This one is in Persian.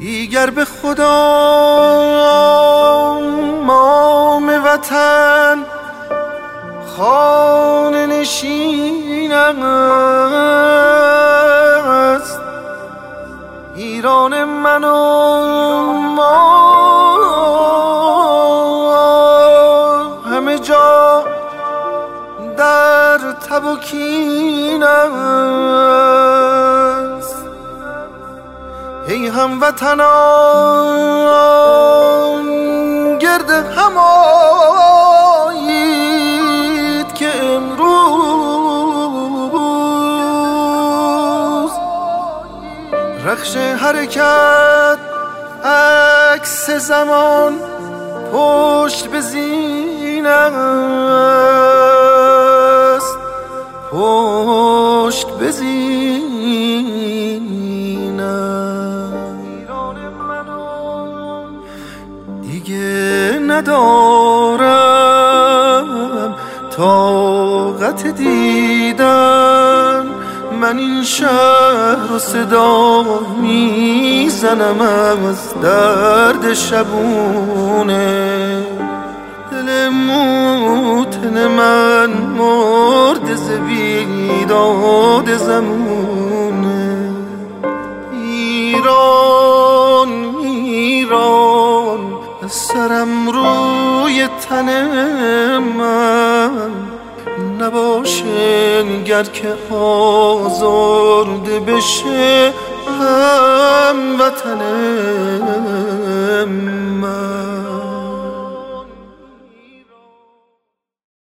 دیگر به خدا مام وطن خانه نشینم است. ایران من و ما همه جا در تب و کین است. ای هموطنان گرد هم آیید که امروز رخش حرکت عکس زمان پشت به زین است، پشت به زین است. دیگه ندارم طاقت دیدن، من این شهر رو صدا میزنم از درد شبونه. دل موتن من مرد ز بیداد زمونه. ایران ایران سرم روی تن من نباشه گر که آزرده بشه هموطن من.